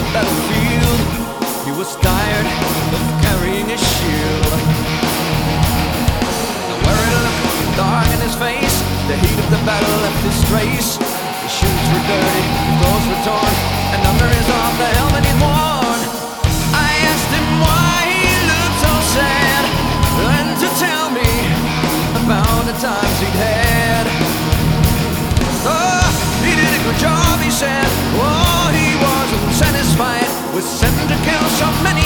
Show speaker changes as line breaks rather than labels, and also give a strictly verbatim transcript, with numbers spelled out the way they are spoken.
battlefield. He was tired of carrying his shield. The worry looked dark in his face. The heat of the battle left his trace. His shoes were dirty, his clothes were torn, and under his arm the helmet he'd worn. I asked him why he looked so sad, and to tell me about the times he'd had. Oh, he did a good job, he said. Oh, he wasn't satisfied with sent to kill so many